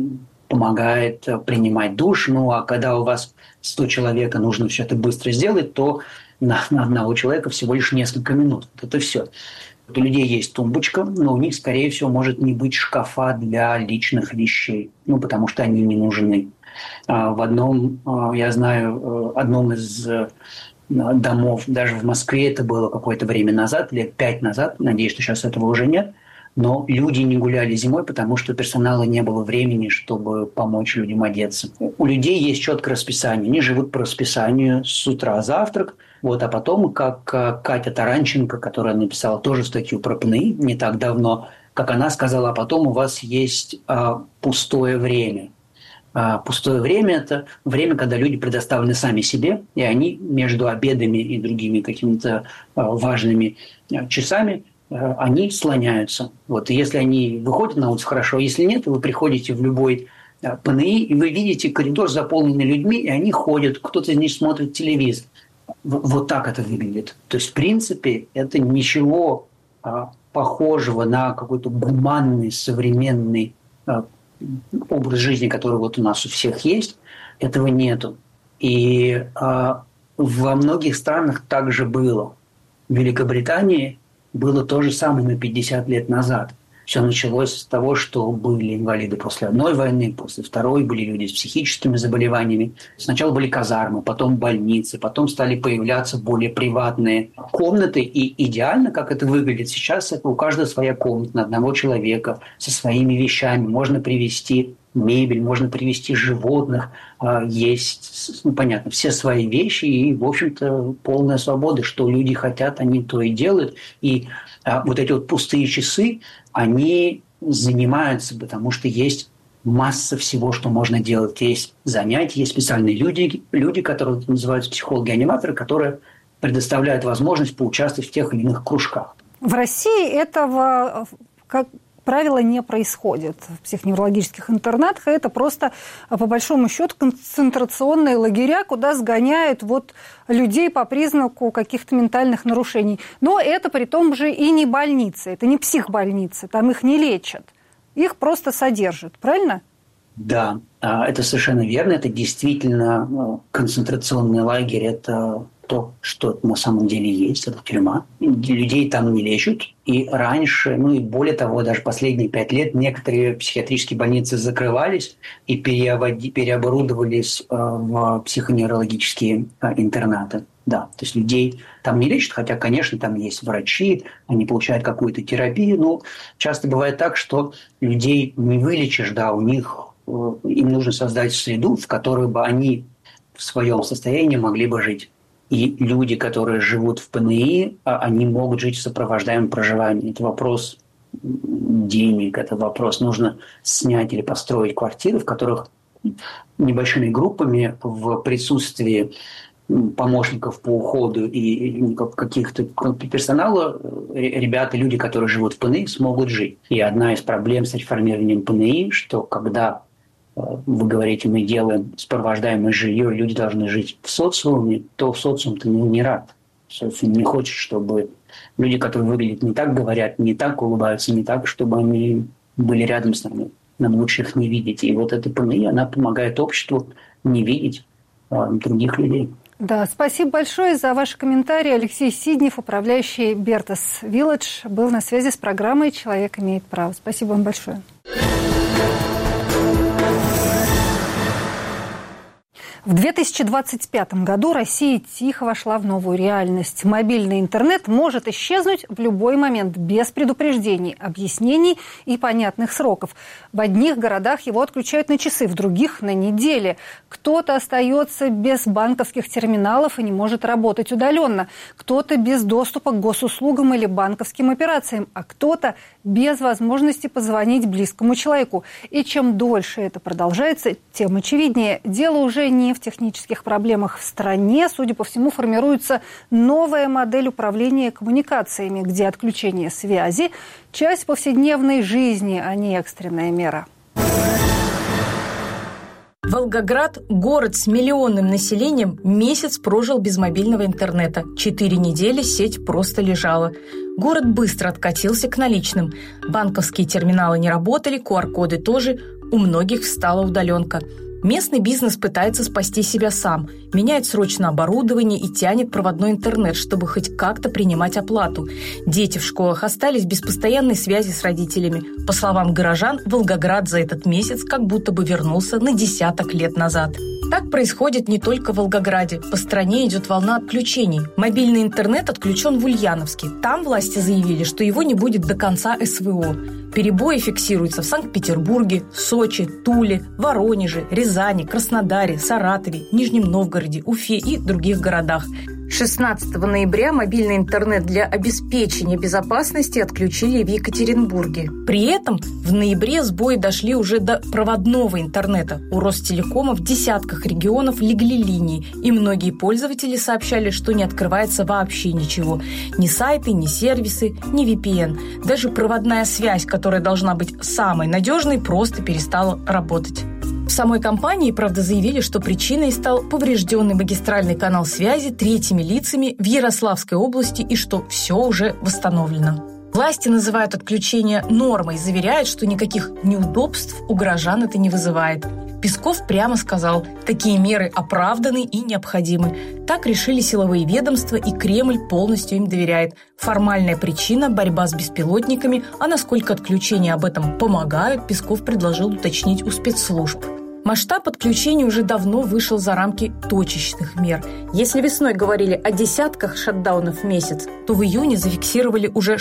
помогает принимать душ. Ну, а когда у вас 100 человек, и нужно все это быстро сделать, то на одного человека всего лишь несколько минут. Вот это все. У людей есть тумбочка, но у них, скорее всего, может не быть шкафа для личных вещей, потому что они не нужны. В одном, я знаю, одном из домов, даже в Москве это было какое-то время назад, лет 5 назад, надеюсь, что сейчас этого уже нет, но люди не гуляли зимой, потому что у персонала не было времени, чтобы помочь людям одеться. У людей есть четкое расписание. Они живут по расписанию: с утра завтрак, а потом, как Катя Таранченко, которая написала тоже статью про ПНИ не так давно, как она сказала, а потом у вас есть пустое время. Пустое время – это время, когда люди предоставлены сами себе, и они между обедами и другими какими-то важными часами они слоняются. И если они выходят на улицу, хорошо. Если нет, вы приходите в любой ПНИ, и вы видите коридор, заполненный людьми, и они ходят, кто-то из них смотрит телевизор. Вот так это выглядит. То есть, в принципе, это ничего похожего на какой-то гуманный, современный образ жизни, который у нас у всех есть, этого нету. И во многих странах так же было. В Великобритании было то же самое на 50 лет назад. Все началось с того, что были инвалиды после одной войны, после второй были люди с психическими заболеваниями. Сначала были казармы, потом больницы, потом стали появляться более приватные комнаты. И идеально, как это выглядит сейчас, это у каждого своя комната на одного человека со своими вещами. Можно привезти мебель, можно привезти животных. Есть, понятно, все свои вещи и, в общем-то, полная свобода. Что люди хотят, они то и делают. И вот эти пустые часы, они занимаются, потому что есть масса всего, что можно делать. Есть занятия, есть специальные люди, которые называются психологи-аниматоры, которые предоставляют возможность поучаствовать в тех или иных кружках. В России этого, как правило, не происходит в психоневрологических интернатах. Это просто, по большому счету, концентрационные лагеря, куда сгоняют людей по признаку каких-то ментальных нарушений. Но это при том же и не больницы, это не психбольницы, там их не лечат, их просто содержат, правильно? Да, это совершенно верно. Это действительно концентрационный лагерь, это то, что на самом деле есть, это тюрьма. Людей там не лечат. И раньше, и более того, даже последние 5 лет некоторые психиатрические больницы закрывались и переоборудовались в психоневрологические интернаты. Да, то есть людей там не лечат, хотя, конечно, там есть врачи, они получают какую-то терапию, но часто бывает так, что людей не вылечишь, им нужно создать среду, в которой бы они в своем состоянии могли бы жить. И люди, которые живут в ПНИ, они могут жить в сопровождаемом проживании. Это вопрос денег, это вопрос, нужно снять или построить квартиры, в которых небольшими группами в присутствии помощников по уходу и каких-то персонала, люди, которые живут в ПНИ, смогут жить. И одна из проблем с реформированием ПНИ, что когда вы говорите, мы делаем сопровождаемое жилье, люди должны жить в социуме, то в социум-то не рад. Социум не хочет, чтобы люди, которые выглядят не так, говорят, не так, улыбаются не так, чтобы они были рядом с нами. Нам лучше их не видеть. И вот эта ПНИ, она помогает обществу не видеть других людей. Да, спасибо большое за ваши комментарии. Алексей Сиднев, управляющий Бертас Вилледж, был на связи с программой «Человек имеет право». Спасибо вам большое. В 2025 году Россия тихо вошла в новую реальность. Мобильный интернет может исчезнуть в любой момент, без предупреждений, объяснений и понятных сроков. В одних городах его отключают на часы, в других – на недели. Кто-то остается без банковских терминалов и не может работать удаленно. Кто-то без доступа к госуслугам или банковским операциям, а кто-то без возможности позвонить близкому человеку. И чем дольше это продолжается, тем очевиднее. Дело уже не в технических проблемах в стране. Судя по всему, формируется новая модель управления коммуникациями, где отключение связи – часть повседневной жизни, а не экстренная мера. Волгоград, город с миллионным населением, месяц прожил без мобильного интернета. 4 недели сеть просто лежала. Город быстро откатился к наличным. Банковские терминалы не работали, QR-коды тоже. У многих встала удаленка. Местный бизнес пытается спасти себя сам, меняет срочно оборудование и тянет проводной интернет, чтобы хоть как-то принимать оплату. Дети в школах остались без постоянной связи с родителями. По словам горожан, Волгоград за этот месяц как будто бы вернулся на десяток лет назад. Так происходит не только в Волгограде. По стране идет волна отключений. Мобильный интернет отключен в Ульяновске. Там власти заявили, что его не будет до конца СВО. Перебои фиксируются в Санкт-Петербурге, Сочи, Туле, Воронеже, Рязани, Краснодаре, Саратове, Нижнем Новгороде, Уфе и других городах. 16 ноября мобильный интернет для обеспечения безопасности отключили в Екатеринбурге. При этом в ноябре сбои дошли уже до проводного интернета. У Ростелекома в десятках регионов легли линии, и многие пользователи сообщали, что не открывается вообще ничего. Ни сайты, ни сервисы, ни VPN. Даже проводная связь, которая должна быть самой надежной, просто перестала работать. В самой компании, правда, заявили, что причиной стал поврежденный магистральный канал связи третьими лицами в Ярославской области и что все уже восстановлено. Власти называют отключение нормой, заверяют, что никаких неудобств у горожан это не вызывает. Песков прямо сказал, такие меры оправданы и необходимы. Так решили силовые ведомства, и Кремль полностью им доверяет. Формальная причина – борьба с беспилотниками, а насколько отключения об этом помогают, Песков предложил уточнить у спецслужб. Масштаб отключения уже давно вышел за рамки точечных мер. Если весной говорили о десятках шатдаунов в месяц, то в июне зафиксировали уже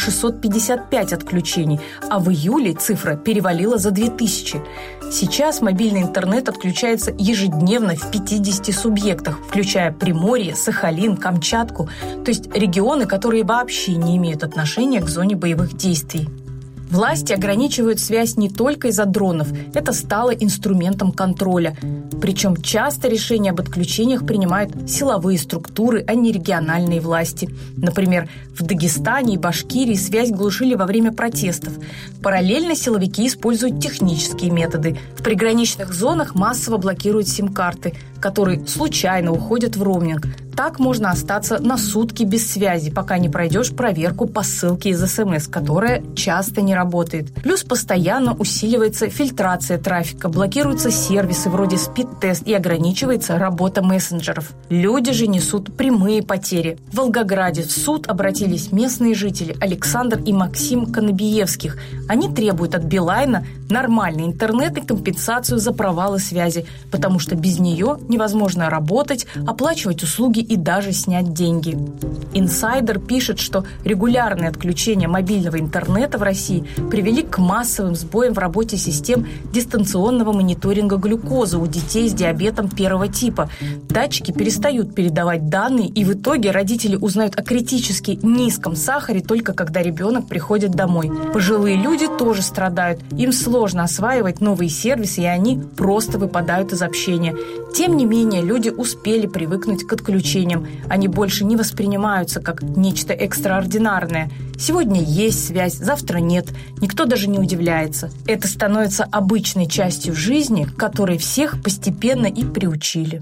655 отключений, а в июле цифра перевалила за 2000. Сейчас мобильный интернет отключается ежедневно в 50 субъектах, включая Приморье, Сахалин, Камчатку, то есть регионы, которые вообще не имеют отношения к зоне боевых действий. Власти ограничивают связь не только из-за дронов, это стало инструментом контроля. Причем часто решения об отключениях принимают силовые структуры, а не региональные власти. Например, в Дагестане и Башкирии связь глушили во время протестов. Параллельно силовики используют технические методы. В приграничных зонах массово блокируют сим-карты, которые случайно уходят в роуминг. Так можно остаться на сутки без связи, пока не пройдешь проверку по ссылке из СМС, которая часто не работает. Плюс постоянно усиливается фильтрация трафика, блокируются сервисы вроде Speed-Test и ограничивается работа мессенджеров. Люди же несут прямые потери. В Волгограде в суд обратились местные жители Александр и Максим Конобиевских. Они требуют от Билайна нормальный интернет и компенсацию за провалы связи, потому что без нее невозможно работать, оплачивать услуги и даже снять деньги. Инсайдер пишет, что регулярные отключения мобильного интернета в России привели к массовым сбоям в работе систем дистанционного мониторинга глюкозы у детей с диабетом первого типа. Датчики перестают передавать данные, и в итоге родители узнают о критически низком сахаре только когда ребенок приходит домой. Пожилые люди тоже страдают. Им сложно осваивать новые сервисы, и они просто выпадают из общения. Тем не менее, люди успели привыкнуть к отключению исключением. Они больше не воспринимаются как нечто экстраординарное. Сегодня есть связь, завтра нет. Никто даже не удивляется. Это становится обычной частью жизни, к которой всех постепенно и приучили.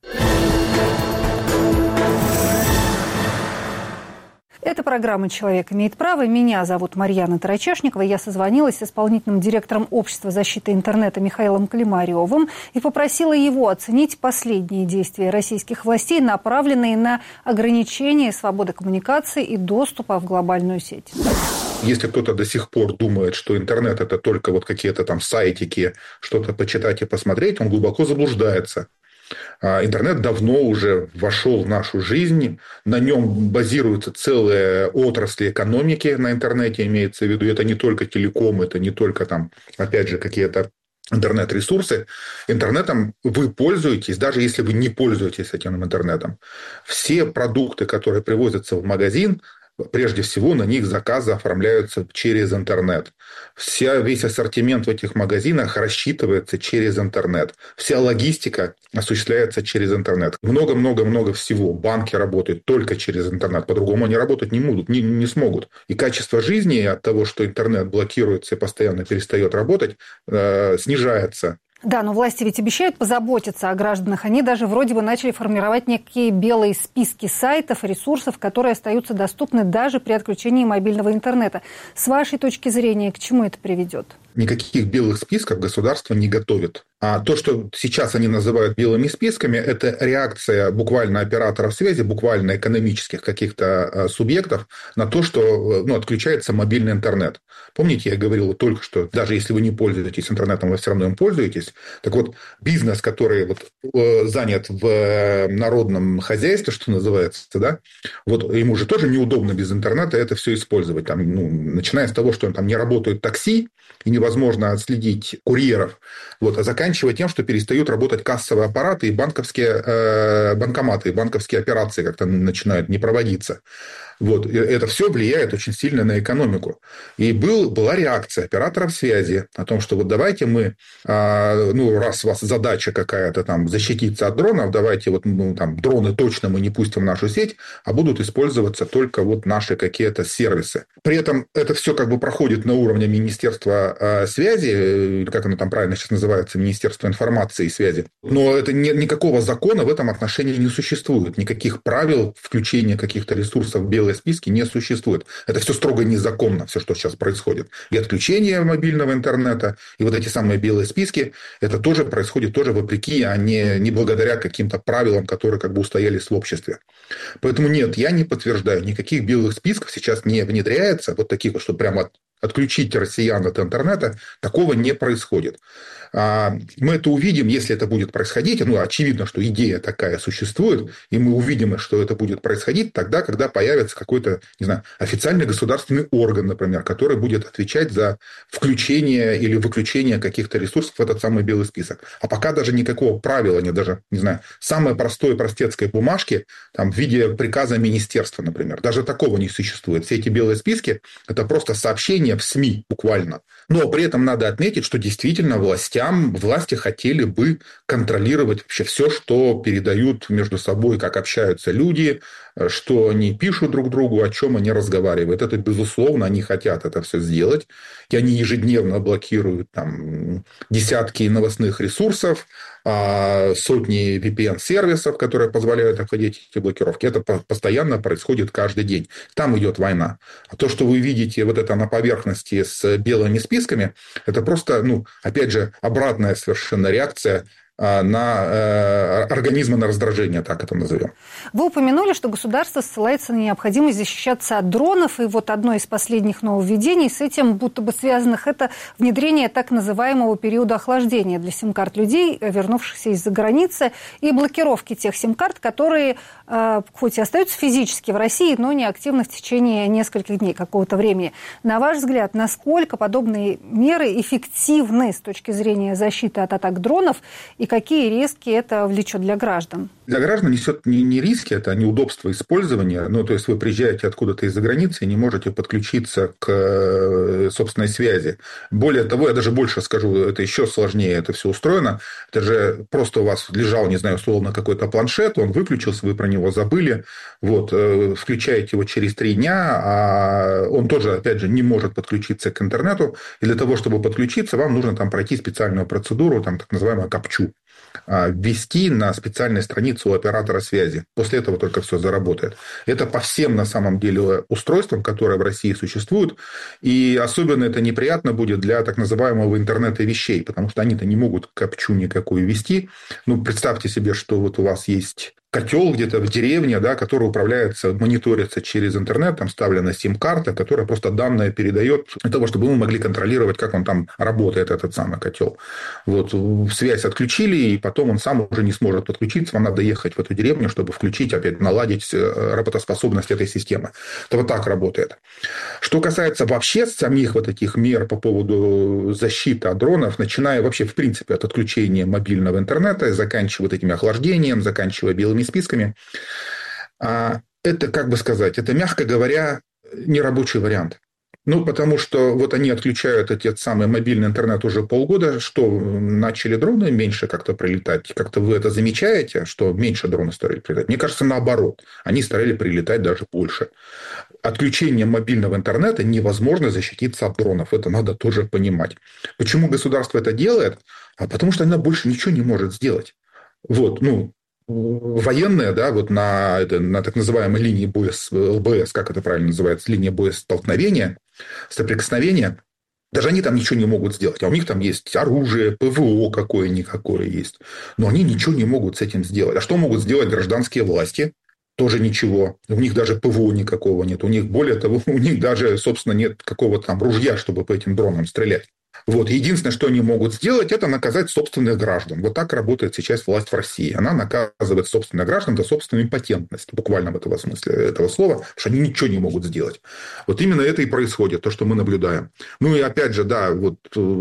Это программа «Человек имеет право». Меня зовут Марьяна Тарачешникова. Я созвонилась с исполнительным директором Общества защиты интернета Михаилом Климаревым и попросила его оценить последние действия российских властей, направленные на ограничение свободы коммуникации и доступа в глобальную сеть. Если кто-то до сих пор думает, что интернет – это только вот какие-то там сайтики, что-то почитать и посмотреть, он глубоко заблуждается. Интернет давно уже вошел в нашу жизнь, на нем базируются целые отрасли экономики, на интернете имеется в виду. Это не только телеком, это не только там, опять же, какие-то интернет-ресурсы. Интернетом вы пользуетесь, даже если вы не пользуетесь этим интернетом. Все продукты, которые привозятся в магазин, прежде всего на них заказы оформляются через интернет. Весь ассортимент в этих магазинах рассчитывается через интернет. Вся логистика осуществляется через интернет. Много-много-много всего. Банки работают только через интернет. По-другому они работать не смогут. И качество жизни от того, что интернет блокируется и постоянно перестает работать, снижается. Да, но власти ведь обещают позаботиться о гражданах. Они даже вроде бы начали формировать некие белые списки сайтов и ресурсов, которые остаются доступны даже при отключении мобильного интернета. С вашей точки зрения, к чему это приведет? Никаких белых списков государство не готовит. А то, что сейчас они называют белыми списками, это реакция буквально операторов связи, буквально экономических каких-то субъектов на то, что отключается мобильный интернет. Помните, я говорил только что, даже если вы не пользуетесь интернетом, вы все равно им пользуетесь. Так вот, бизнес, который занят в народном хозяйстве, что называется, да, ему же тоже неудобно без интернета это все использовать. Начиная с того, что там не работают такси, и невозможно отследить курьеров, а заканчивая тем, что перестают работать кассовые аппараты и банковские банкоматы, банковские операции как-то начинают не проводиться. Это все влияет очень сильно на экономику. И была реакция операторов связи о том, что давайте мы, раз у вас задача какая-то там защититься от дронов, давайте дроны точно мы не пустим в нашу сеть, а будут использоваться только наши какие-то сервисы. При этом это все проходит на уровне Министерства связи, как оно там правильно сейчас называется, Министерство информации и связи. Но никакого закона в этом отношении не существует. Никаких правил включения каких-то ресурсов в белые списки не существует. Это все строго незаконно, все, что сейчас происходит. И отключение мобильного интернета, и эти самые белые списки, это тоже происходит вопреки, а не благодаря каким-то правилам, которые устоялись в обществе. Поэтому нет, я не подтверждаю, никаких белых списков сейчас не внедряется, таких, что прямо отключить россиян от интернета, такого не происходит. Мы это увидим, если это будет происходить. Очевидно, что идея такая существует, и мы увидим, что это будет происходить тогда, когда появится какой-то, официальный государственный орган, например, который будет отвечать за включение или выключение каких-то ресурсов в этот самый белый список. А пока даже никакого правила нет, даже, самой простой простецкой бумажки в виде приказа министерства, например. Даже такого не существует. Все эти белые списки – это просто сообщения в СМИ буквально. Но при этом надо отметить, что действительно власти хотели бы контролировать вообще все, что передают между собой, как общаются люди, что они пишут друг другу, о чем они разговаривают. Это, безусловно, они хотят это все сделать. И они ежедневно блокируют десятки новостных ресурсов, сотни VPN-сервисов, которые позволяют обходить эти блокировки. Это постоянно происходит каждый день. Там идет война. А то, что вы видите это на поверхности с белыми списками, это просто, опять же, обратная совершенно реакция на организмы, на раздражение, так это назовем. Вы упомянули, что государство ссылается на необходимость защищаться от дронов, и одно из последних нововведений с этим будто бы связанных – это внедрение так называемого периода охлаждения для сим-карт людей, вернувшихся из-за границы, и блокировки тех сим-карт, которые хоть и остаются физически в России, но не активны в течение нескольких дней, какого-то времени. На ваш взгляд, насколько подобные меры эффективны с точки зрения защиты от атак дронов, и какие риски это влечет для граждан? для граждан несет не риски, это неудобство использования. Ну, то есть вы приезжаете откуда-то из-за границы и не можете подключиться к собственной связи. Более того, я даже больше скажу, это еще сложнее это все устроено. Это же просто у вас лежал, не знаю, условно, какой-то планшет, он выключился, вы про него забыли. Вот, включаете его через 3 дня, а он тоже, опять же, не может подключиться к интернету. И для того, чтобы подключиться, вам нужно там пройти специальную процедуру, там, так называемую капчу, ввести на специальной странице у оператора связи. После этого только все заработает. Это по всем, на самом деле, устройствам, которые в России существуют. И особенно это неприятно будет для так называемого интернета вещей, потому что они-то не могут капчу никакую ввести. Ну, представьте себе, что вот у вас есть котел где-то в деревне, да, который управляется, мониторится через интернет, там вставлена сим-карта, которая просто данные передает для того, чтобы мы могли контролировать, как он там работает, этот самый котел. Вот, связь отключили, и потом он сам уже не сможет подключиться, вам надо ехать в эту деревню, чтобы включить, опять наладить работоспособность этой системы. Это вот так работает. Что касается вообще самих вот этих мер по поводу защиты от дронов, начиная вообще, в принципе, от отключения мобильного интернета, заканчивая вот этим охлаждением, заканчивая белыми списками, это, как бы сказать, это, мягко говоря, нерабочий вариант. Ну, потому что вот они отключают этот самый мобильный интернет уже полгода, что начали дроны меньше как-то прилетать. Как-то вы это замечаете, что меньше дроны стали прилетать? Мне кажется, наоборот. Они стали прилетать даже больше. Отключением мобильного интернета невозможно защититься от дронов. Это надо тоже понимать. Почему государство это делает? А потому что оно больше ничего не может сделать. Вот, ну, военные, да, вот на так называемой линии боя, ЛБС, как это правильно называется, линия боестолкновения, соприкосновения, даже они там ничего не могут сделать. А у них там есть оружие, ПВО какое-никакое есть. Но они ничего не могут с этим сделать. А что могут сделать гражданские власти? Тоже ничего. У них даже ПВО никакого нет. У них, более того, у них даже, собственно, нет какого-то там ружья, чтобы по этим дронам стрелять. Вот. Единственное, что они могут сделать, это наказать собственных граждан. Вот так работает сейчас власть в России. Она наказывает собственных граждан за собственную импотентность, буквально в этом смысле этого слова, потому что они ничего не могут сделать. Вот именно это и происходит, то, что мы наблюдаем. Ну и опять же, да, вот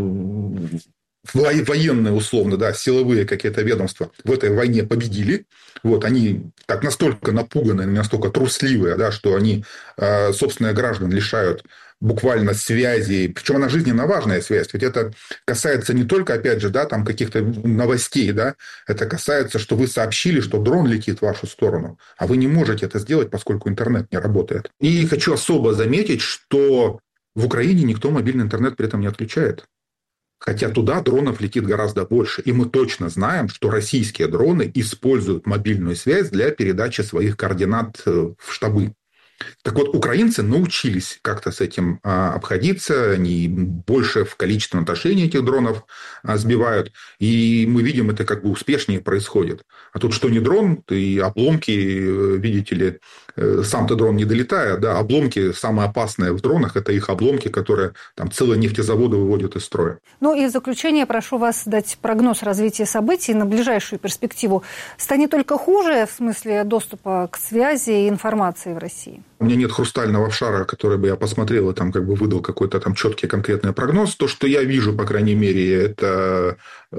военные, условно, да, силовые какие-то ведомства в этой войне победили. Вот, они так настолько напуганные, настолько трусливые, да, что они собственных граждан лишают буквально связи, причем она жизненно важная связь, ведь это касается не только, опять же, да, там каких-то новостей, да, это касается, что вы сообщили, что дрон летит в вашу сторону, а вы не можете это сделать, поскольку интернет не работает. И хочу особо заметить, что в Украине никто мобильный интернет при этом не отключает. Хотя туда дронов летит гораздо больше. И мы точно знаем, что российские дроны используют мобильную связь для передачи своих координат в штабы. Так вот, украинцы научились как-то с этим обходиться, они больше в количественном отношении этих дронов сбивают, и мы видим, это как бы успешнее происходит. А тут что не дрон, и обломки, видите ли, сам-то дрон не долетает, да, обломки самые опасные в дронах, это их обломки, которые там целые нефтезаводы выводят из строя. Ну и в заключение прошу вас дать прогноз развития событий на ближайшую перспективу. Станет только хуже в смысле доступа к связи и информации в России? У меня нет хрустального шара, который бы я посмотрел и там как бы выдал какой-то там четкий конкретный прогноз. То, что я вижу, по крайней мере, это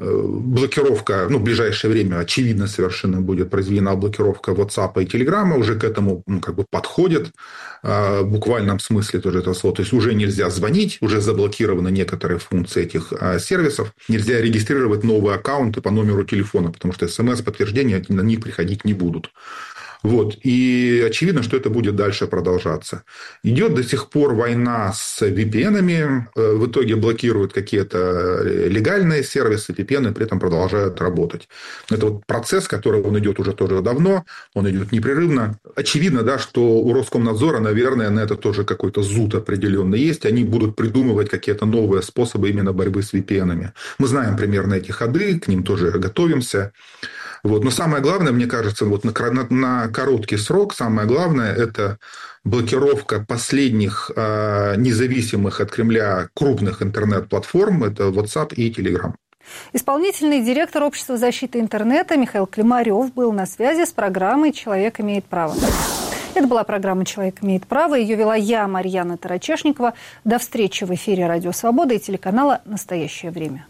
блокировка, ну, в ближайшее время, очевидно, совершенно будет произведена блокировка WhatsApp и Telegram, уже к этому как бы подходит в буквальном смысле тоже этого слова. То есть уже нельзя звонить, уже заблокированы некоторые функции этих сервисов. Нельзя регистрировать новые аккаунты по номеру телефона, потому что смс-подтверждения на них приходить не будут. Вот. И очевидно, что это будет дальше продолжаться. Идет до сих пор война с VPN-ами. В итоге блокируют какие-то легальные сервисы, VPN при этом продолжают работать. Это вот процесс, который он идет уже тоже давно, он идет непрерывно. Очевидно, да, что у Роскомнадзора, наверное, на это тоже какой-то зуд определенный есть. Они будут придумывать какие-то новые способы именно борьбы с VPN-ами. Мы знаем примерно эти ходы, к ним тоже готовимся. Вот. Но самое главное, мне кажется, вот на короткий срок, самое главное – это блокировка последних независимых от Кремля крупных интернет-платформ – это WhatsApp и Telegram. Исполнительный директор Общества защиты интернета Михаил Климарев был на связи с программой «Человек имеет право». Это была программа «Человек имеет право». Ее вела я, Марьяна Тарачешникова. До встречи в эфире «Радио Свобода» и телеканала «Настоящее время».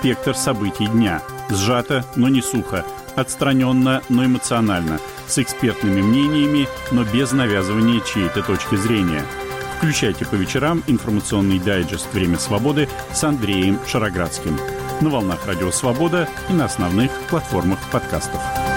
спектр событий дня. Сжато, но не сухо. Отстраненно, но эмоционально. С экспертными мнениями, но без навязывания чьей-то точки зрения. Включайте по вечерам информационный дайджест «Время свободы» с Андреем Шароградским. На волнах Радио Свобода и на основных платформах подкастов.